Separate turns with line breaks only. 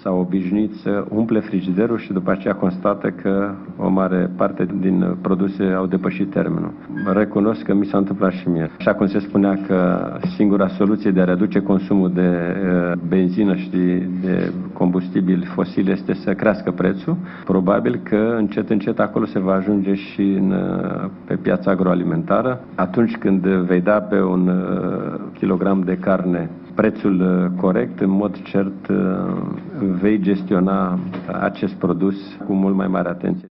s-au obișnuit să umple frigiderul și după aceea constată că o mare parte din produse au depășit termenul. Recunosc că mi s-a întâmplat și mie. Așa cum se spunea că singura soluție de a reduce consumul de benzină și de combustibili fosili este să crească prețul, probabil că încet acolo se va ajunge și pe piața agroalimentară. Atunci când vei da pe un kilogram de carne prețul corect, în mod cert vei gestiona acest produs cu mult mai mare atenție.